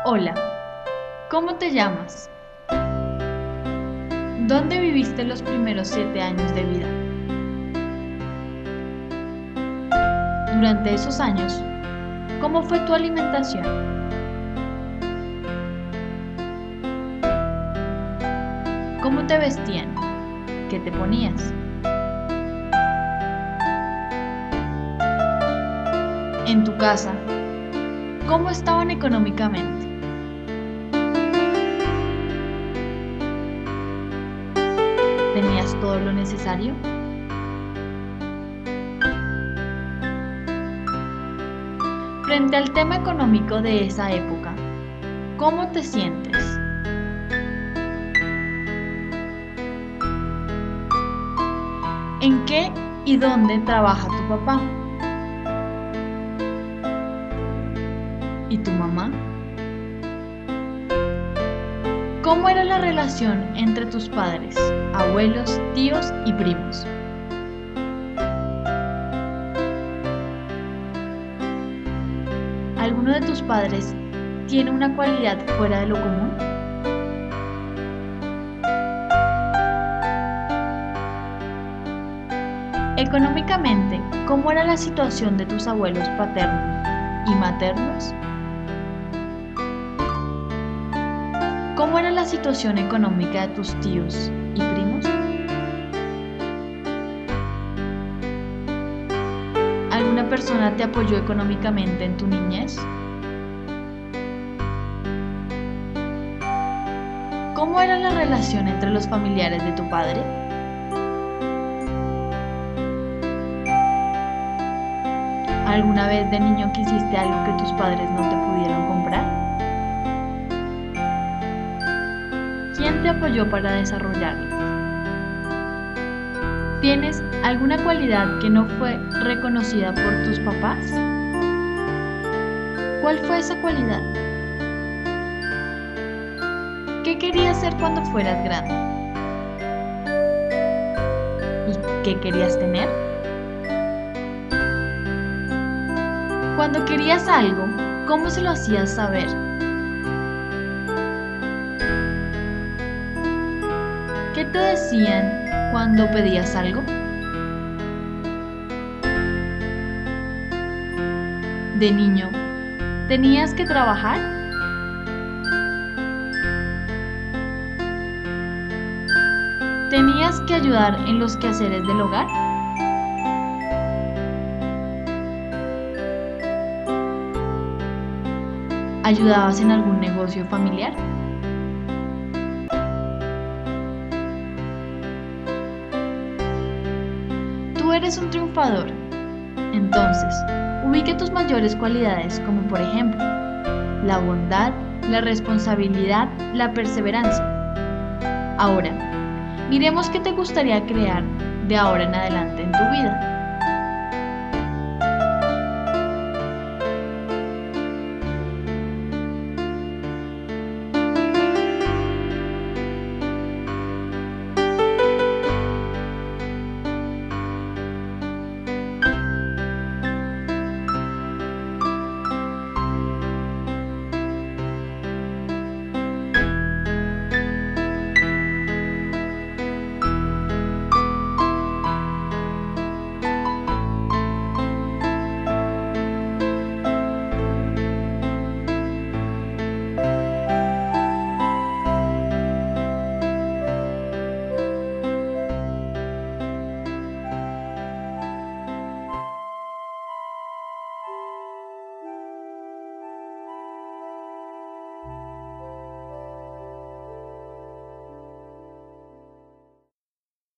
Hola, ¿cómo te llamas? ¿Dónde viviste los primeros 7 años de vida? Durante esos años, ¿cómo fue tu alimentación? ¿Cómo te vestían? ¿Qué te ponías? En tu casa, ¿cómo estaban económicamente? ¿Tenías todo lo necesario? Frente al tema económico de esa época, ¿cómo te sientes? ¿En qué y dónde trabaja tu papá? ¿Y tu mamá? ¿Cómo era la relación entre tus padres, abuelos, tíos y primos? ¿Alguno de tus padres tiene una cualidad fuera de lo común? Económicamente, ¿cómo era la situación de tus abuelos paternos y maternos? ¿Cómo era la situación económica de tus tíos y primos? ¿Alguna persona te apoyó económicamente en tu niñez? ¿Cómo era la relación entre los familiares de tu padre? ¿Alguna vez de niño quisiste algo que tus padres no te pudieron comprar? ¿Quién te apoyó para desarrollarlo? ¿Tienes alguna cualidad que no fue reconocida por tus papás? ¿Cuál fue esa cualidad? ¿Qué querías ser cuando fueras grande? ¿Y qué querías tener? Cuando querías algo, ¿cómo se lo hacías saber? ¿Qué te decían cuando pedías algo? De niño, ¿tenías que trabajar? ¿Tenías que ayudar en los quehaceres del hogar? ¿Ayudabas en algún negocio familiar? Tú eres un triunfador. Entonces, ubique tus mayores cualidades como por ejemplo, la bondad, la responsabilidad, la perseverancia. Ahora, miremos qué te gustaría crear de ahora en adelante en tu vida.